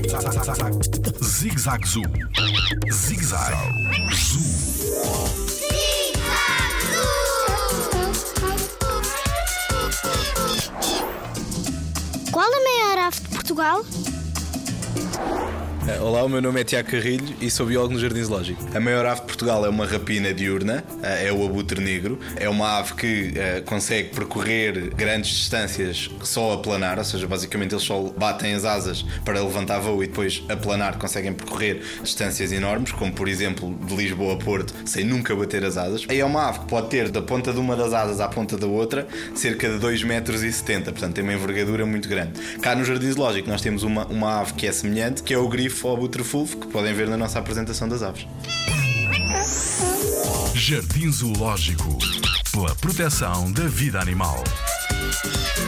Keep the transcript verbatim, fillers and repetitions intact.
Zig-Zag Zoo. Zig-Zag Zoo. Qual a maior ave de Portugal? Olá, o meu nome é Tiago Carrilho e sou biólogo no Jardim Zoológico. A maior ave de Portugal é uma rapina diurna, é o abutre negro. É uma ave que uh, consegue percorrer grandes distâncias só a planar, ou seja, basicamente eles só batem as asas para levantar voo e depois a planar conseguem percorrer distâncias enormes, como por exemplo de Lisboa a Porto, sem nunca bater as asas. Aí é uma ave que pode ter da ponta de uma das asas à ponta da outra cerca de dois metros e setenta, portanto tem uma envergadura muito grande. Cá no Jardim Zoológico nós temos uma, uma ave que é semelhante, que é o grifo ou abutre fulvo, que podem ver na nossa apresentação das aves. Jardim Zoológico, pela proteção da vida animal.